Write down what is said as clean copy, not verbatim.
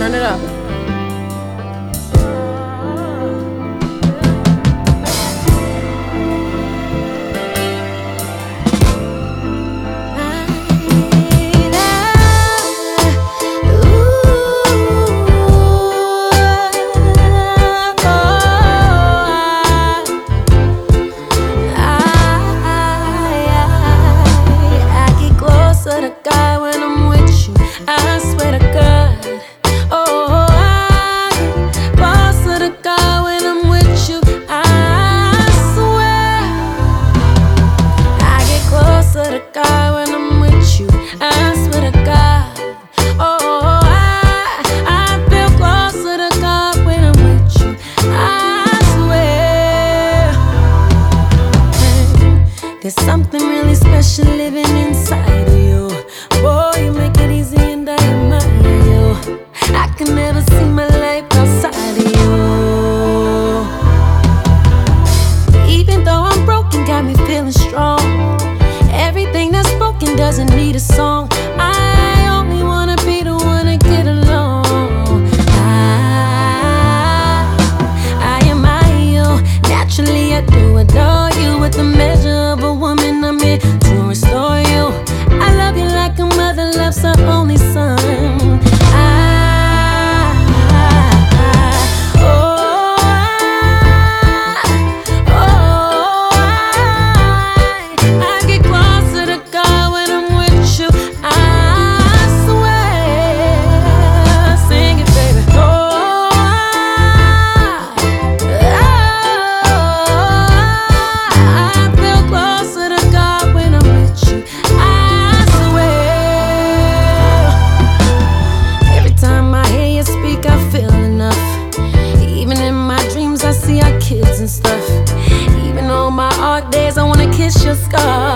Turn it up. There's something really special living inside of you. Boy, you make it easy and I admire you. I can never see my life outside of you. Even though I'm broken, got me feeling strong. Everything that's broken doesn't need a song. I only wanna be the one to get along. I admire you. Naturally, I do adore you. With the measure of a woman, I'm here to restore you. I love you like a mother loves her only son. I get close to the God when I'm with you. I swear, sing it, baby. Kids and stuff. Even on my hard days, I wanna kiss your scar.